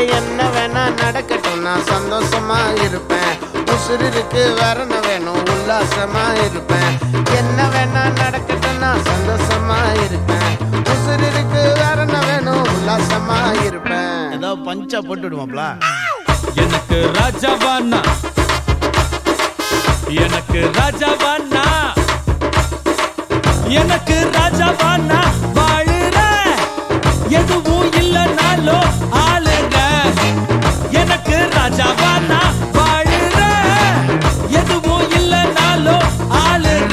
என்ன வேணா நடக்கட்டும் நான் சந்தோஷமா இருப்பேன். உசுறு இருக்கு வேற என்ன வேணும் உல்லாசமா இருப்பேன். என்ன வேணா நடக்கட்டும் நான் சந்தோஷமா இருப்பேன். உசுறு இருக்கு வேற என்ன வேணும் உல்லாசமா இருப்பேன். ஏதாவது பஞ்சா போட்டு விடுவாப்ல. எனக்கு ராஜாவானா எனக்கு ராஜாவானா எனக்கு ராஜாவானா வாழுற எதுவும் இல்லைனாலோ ஆளுங்க. எனக்கு ராஜாவானா வாழுற எதுவும் இல்லைனாலோ ஆளுங்க.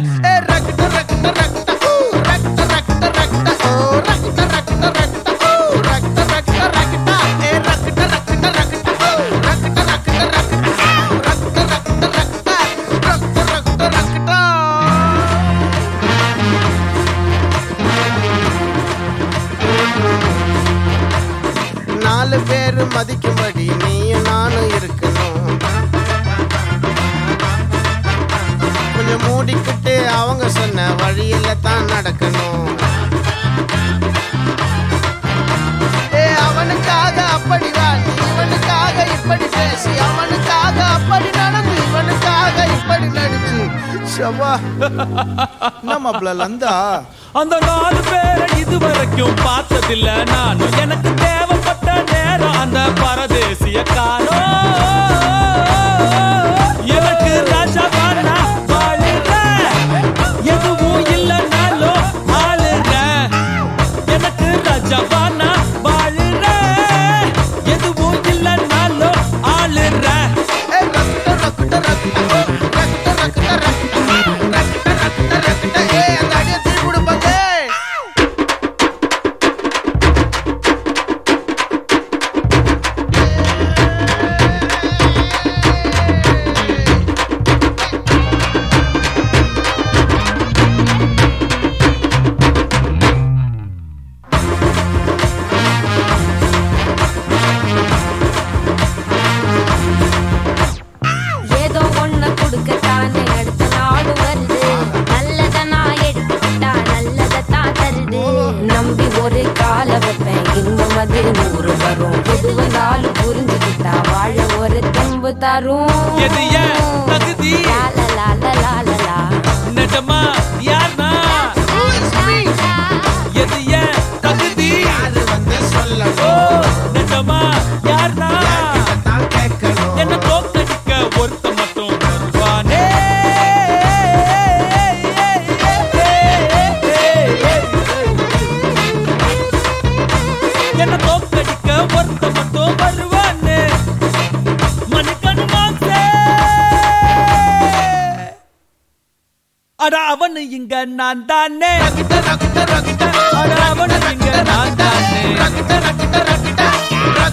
நாலு பேரு மதிக்கும்படி நீயும் நானும் இருக்கணும். கொஞ்சம் மூடிக்கிட்டு அவங்க சொன்ன வழியில தான் நடக்கணும். அவனுக்காக அப்படி வாழி இவனுக்காக இப்படி பேசி அவனுக்காக அப்படி நடந்து இவனுக்காக இப்படி நடிச்சு சவா நம்ம லந்தா. அந்த 4 பேரை இதுவரைக்கும் பார்த்ததில்ல நானும். எனக்கு தேவைப்பட்ட நேரம் அந்த பரதேசிய காணோம். எனக்கு ராஜாவானா வாழுற எதுவும் இல்லைனாலோ ஆளுங்க. எனக்கு ராஜாவானா வாழுற எதுவும் இல்லைனாலோ ஆளுற. புரிஞ்சுக்கிட்டா வாழ ஒரு தெம்பு தரும். எது ஏன் தகுதி நிஜமா யார்னா எது ஏன் தகுதி நிஜமா யார்னா என்ன தோக்கடிக்க ஒருத்த மட்டும் வருவானே. என்ன தோக்கடிக்க ஒருத்த மட்டும் வருவானே. மணிக்கணுமாசே அட அவனு இங்க நான் தானே. அட அவனு இங்க நான் தானே.